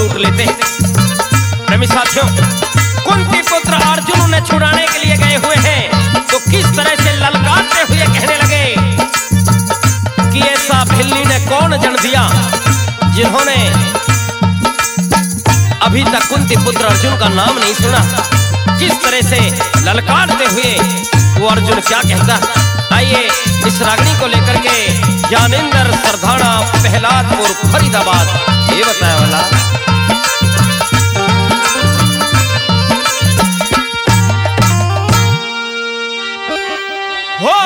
लूट लेते। प्रेमी साथियों, कुंती पुत्र अर्जुन उन्हें छुड़ाने के लिए गए हुए हैं तो किस तरह से ललकारते हुए कहने लगे कि ऐसा भिल्ली ने कौन जन्म दिया जिन्होंने अभी तक कुंती पुत्र अर्जुन का नाम नहीं सुना। किस तरह से ललकारते हुए वो अर्जुन क्या कहता। आइए इस रागनी को लेकर के ज्ञानेंद्र सरदाना प्रहलादपुर फरीदाबाद ये बताया वाला। हो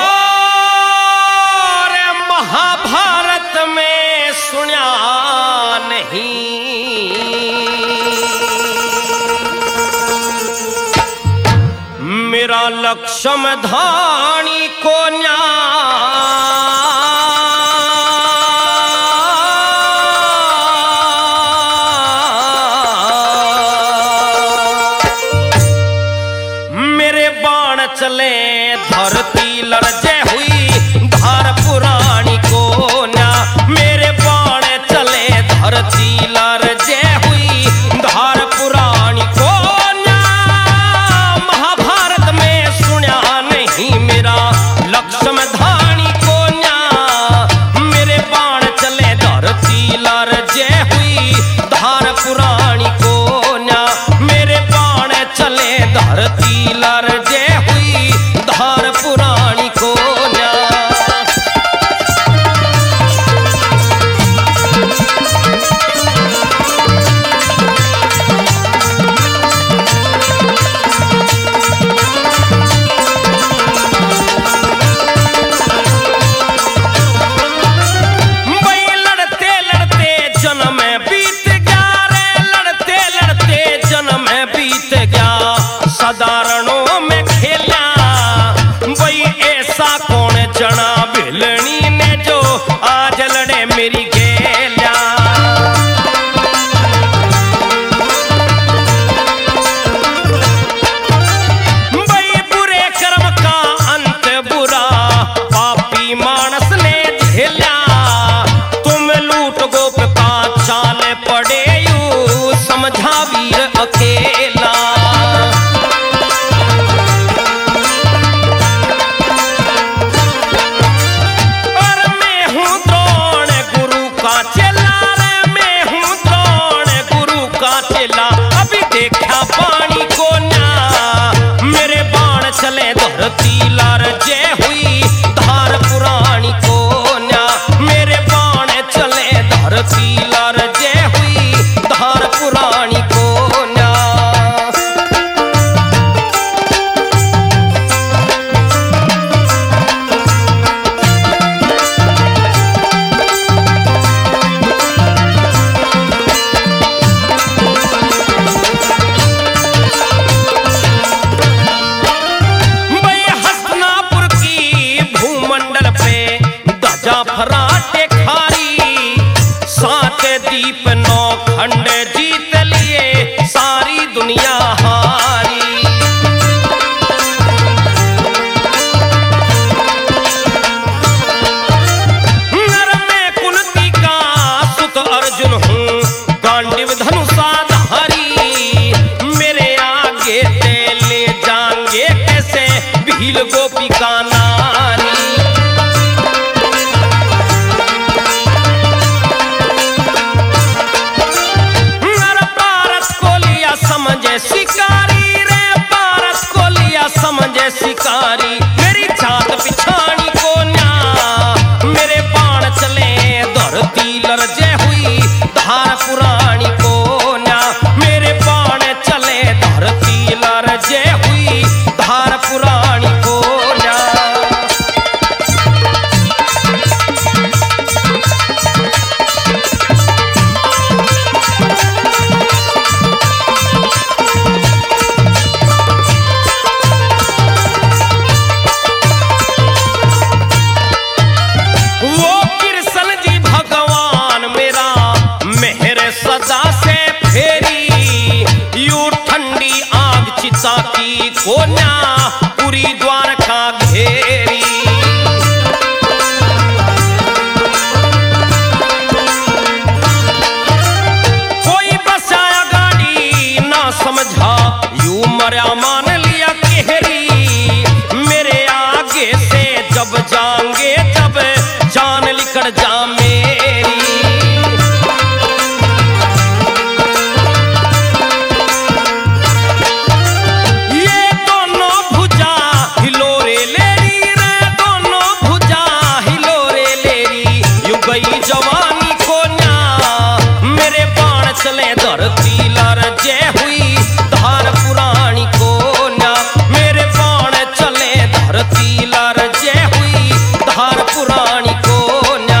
रे महाभारत में सुना नहीं, मेरा लक्ष्य धानी को न्या मेरे बाण चले धरती लड़जे हुई धार पुरानी को न्या, मेरे बाण चले धरती लड़जे हुई धार पुरानी को लक्ष्मधानी को न्या, मेरे बाण चले धरती लरजे हुई धार पुरानी को न्या, मेरे बाण चले धरती लरजे हुई धार पुरानी को न्या। साधारणों में खेला वही ऐसा कौन जना भिलनी ने जो आज लड़े मेरी गेल्या। वही बुरे कर्म का अंत बुरा पापी मानस ने झेला, तुम लूट गोप का चाल पड़े यू समझा वीर अकेला। अभी देखा पानी को न्या, मेरे बाण चले धरती लरजे हुई धार पुरानी को न्या, मेरे बाण चले धरती लरजे हुई धार पुरानी को न्या। फराटे खारी सात दीप नौ खंड जीत लिए सारी दुनिया हारी। नर में कुंती का सुत अर्जुन हूँ गांडीव धनुषाधारी, मेरे आगे ले जाएंगे कैसे भील गोपिका नारी। शिकारी रे पारस को लिया समझे शिकारी, मेरी छात पिछानी को न्या, मेरे बाण चले धरती लरजे हुई धार पुरानी को न्या, मेरे बाण चले धरती लरजे हुई धार पुरानी को न्या। की कोन्या पूरी द्वारका घेरी, कोई बसा मेरी। ये दोनों भुजा हिलोरे लेरी रे, दोनों भुजा हिलोरे लेरी, यूं गई जवानी को न्या, मेरे बाण चले धरती लरजे हुई धार पुरानी को न्या, मेरे बाण चले धरती लरजे हुई धार पुरानी को न्या।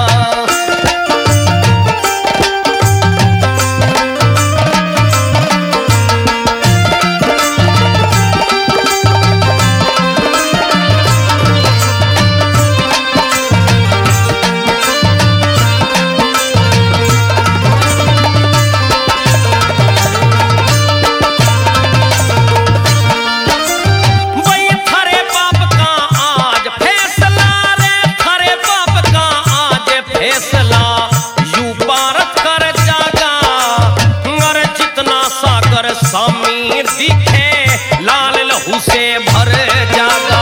वही थारे बाप का आज फैसला रे, थारे बाप का आज फैसला, यूं भारत कर जागा, अर जितना सागर सामी दिखे लाल लहू से भर जागा।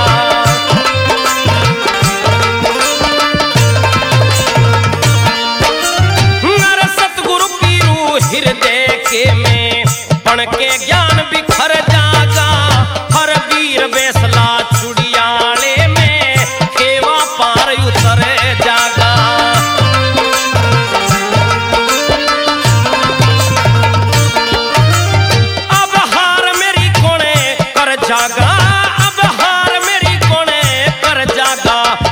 अर सतगुरु पीरू हृदय के में बन के ज्ञान बिखर जागा, हर वीर बेसला चुड़ियाले में खेवा पार उतर जागा। अब हार मेरी कोणे कर जागा, अब हार मेरी कोणे कर जागा,